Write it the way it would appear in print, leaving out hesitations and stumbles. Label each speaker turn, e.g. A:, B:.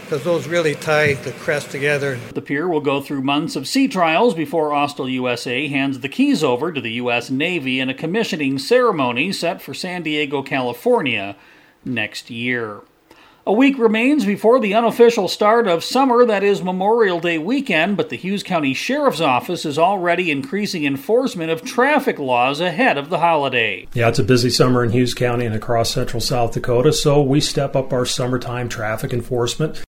A: because those really tie the crest together.
B: The pier will go through months of sea trials before Austal USA hands the keys over to the U.S. Navy in a commissioning ceremony set for San Diego, California next year. A week remains before the unofficial start of summer, that is Memorial Day weekend, but the Hughes County Sheriff's Office is already increasing enforcement of traffic laws ahead of the holiday.
C: Yeah, it's a busy summer in Hughes County and across central South Dakota, so we step up our summertime traffic enforcement.